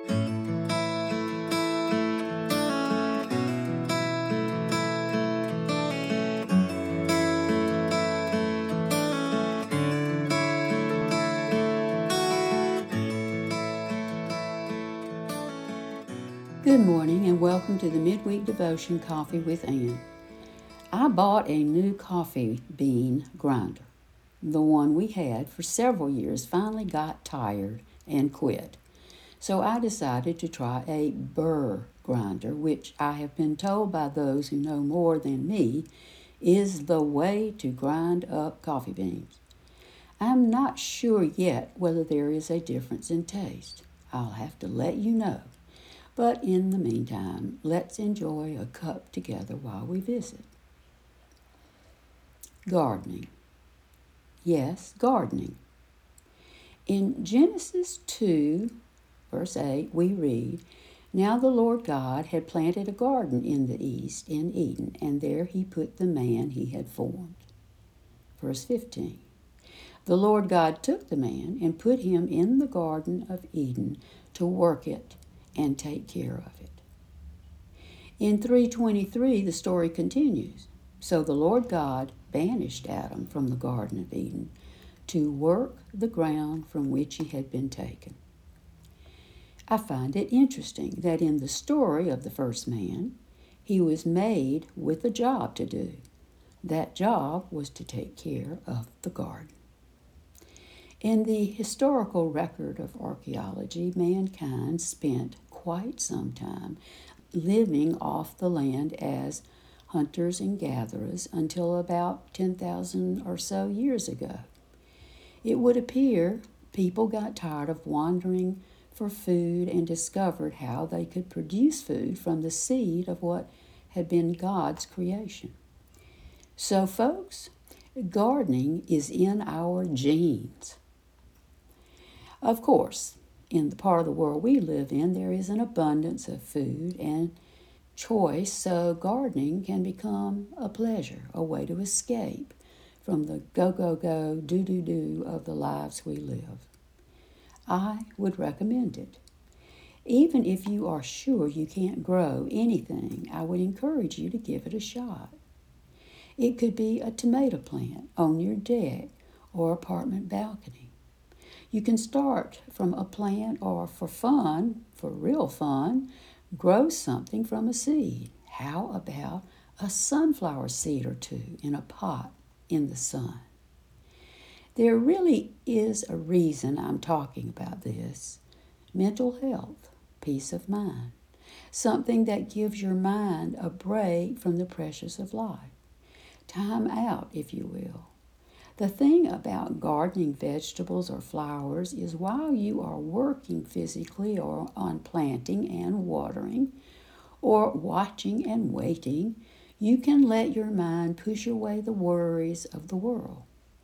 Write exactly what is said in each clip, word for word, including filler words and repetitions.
Good morning and welcome to the Midweek Devotion Coffee with Ann. I bought a new coffee bean grinder. The one we had for several years finally got tired and quit. So I decided to try a burr grinder, which I have been told by those who know more than me is the way to grind up coffee beans. I'm not sure yet whether there is a difference in taste. I'll have to let you know. But in the meantime, let's enjoy a cup together while we visit. Gardening. Yes, gardening. In Genesis two, verse eight, we read, "Now the Lord God had planted a garden in the east in Eden, and there he put the man he had formed." Verse fifteen, "The Lord God took the man and put him in the garden of Eden to work it and take care of it." In three twenty-three, the story continues. "So the Lord God banished Adam from the Garden of Eden to work the ground from which he had been taken." I find it interesting that in the story of the first man, he was made with a job to do. That job was to take care of the garden. In the historical record of archaeology, mankind spent quite some time living off the land as hunters and gatherers until about ten thousand or so years ago. It would appear people got tired of wandering for food and discovered how they could produce food from the seed of what had been God's creation. So, folks, gardening is in our genes. Of course, in the part of the world we live in, there is an abundance of food and choice, so gardening can become a pleasure, a way to escape from the go-go-go, do-do-do of the lives we live. I would recommend it. Even if you are sure you can't grow anything, I would encourage you to give it a shot. It could be a tomato plant on your deck or apartment balcony. You can start from a plant or for fun, for real fun, grow something from a seed. How about a sunflower seed or two in a pot in the sun? There really is a reason I'm talking about this. Mental health, peace of mind, something that gives your mind a break from the pressures of life. Time out, if you will. The thing about gardening vegetables or flowers is while you are working physically or on planting and watering or watching and waiting, you can let your mind push away the worries of the world.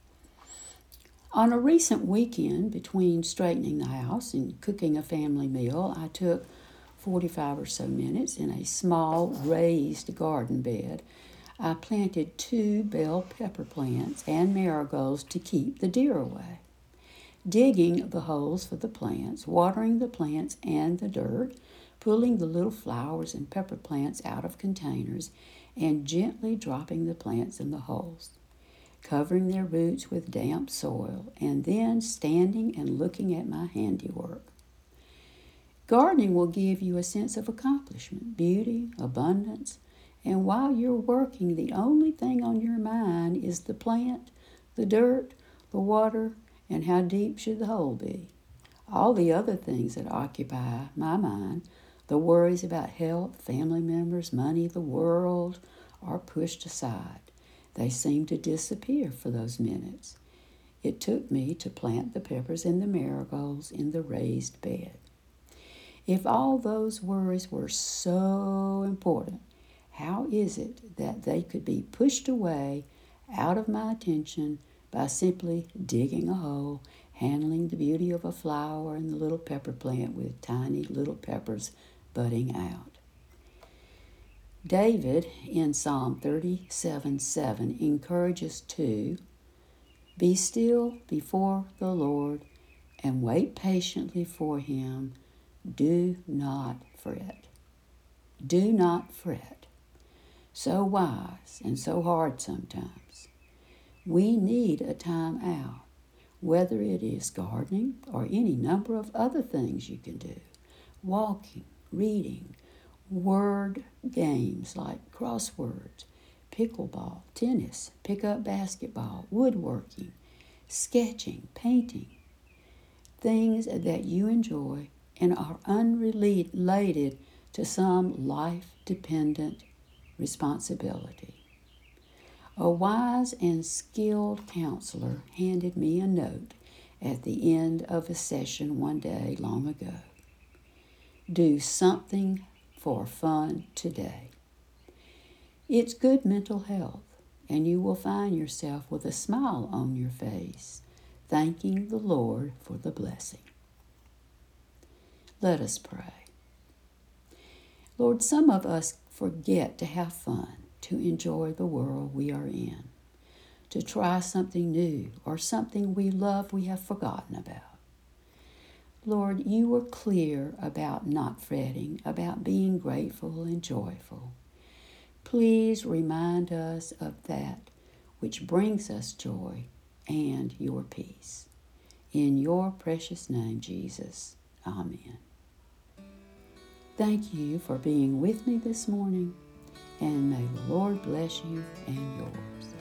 On a recent weekend between straightening the house and cooking a family meal, I took forty-five or so minutes in a small raised garden bed. I planted two bell pepper plants and marigolds to keep the deer away. Digging the holes for the plants, watering the plants and the dirt, pulling the little flowers and pepper plants out of containers, and gently dropping the plants in the holes, covering their roots with damp soil, and then standing and looking at my handiwork. Gardening will give you a sense of accomplishment, beauty, abundance, and while you're working, the only thing on your mind is the plant, the dirt, the water, and how deep should the hole be. All the other things that occupy my mind, the worries about health, family members, money, the world, are pushed aside. They seem to disappear for those minutes. It took me to plant the peppers and the marigolds in the raised bed. If all those worries were so important, how is it that they could be pushed away out of my attention by simply digging a hole, handling the beauty of a flower and the little pepper plant with tiny little peppers budding out? David in Psalm thirty-seven seven encourages to be still before the Lord and wait patiently for him Do not fret. Do not fret. So wise and so hard sometimes. We need a time out, whether it is gardening or any number of other things you can do. Walking, reading, word games like crosswords, pickleball, tennis, pick-up basketball, woodworking, sketching, painting, things that you enjoy and are unrelated to some life-dependent responsibility. A wise and skilled counselor handed me a note at the end of a session one day long ago. Do something for fun today. It's good mental health, and you will find yourself with a smile on your face, thanking the Lord for the blessing. Let us pray. Lord, some of us forget to have fun, to enjoy the world we are in, to try something new or something we love we have forgotten about. Lord, you were clear about not fretting, about being grateful and joyful. Please remind us of that which brings us joy and your peace. In your precious name, Jesus. Amen. Thank you for being with me this morning, and may the Lord bless you and yours.